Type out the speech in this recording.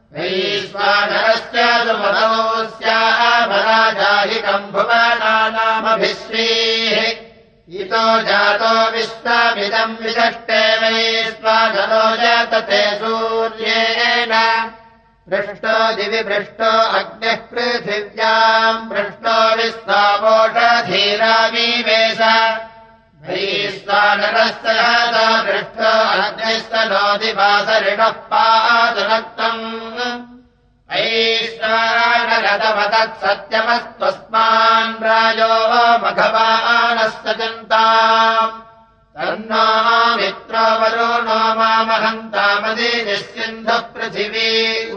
वैश्वानरस्य सुमतोऽस्यामराजाहिकम् भुवनानामभिश्रीः इतो जातो विश्वमिदम् विदष्टे वैश्वानरो जातते सूर्येण पृष्टो दिवि पृष्टो अग्निः पृथिव्याम् पृष्टो विश्वावोषधीराविवेश वैश्वानरस्य जाता पृष्टो अग्निस्तनोदिवासरिणः पादुनक्तम् वैश्वानरतमतत्सत्यमस्त्वस्मान् राजो मघवानस्य चिन्ताम् तन्नो मित्रो वरुणो मामहन्तामदि निश्चिन्धः पृथिवी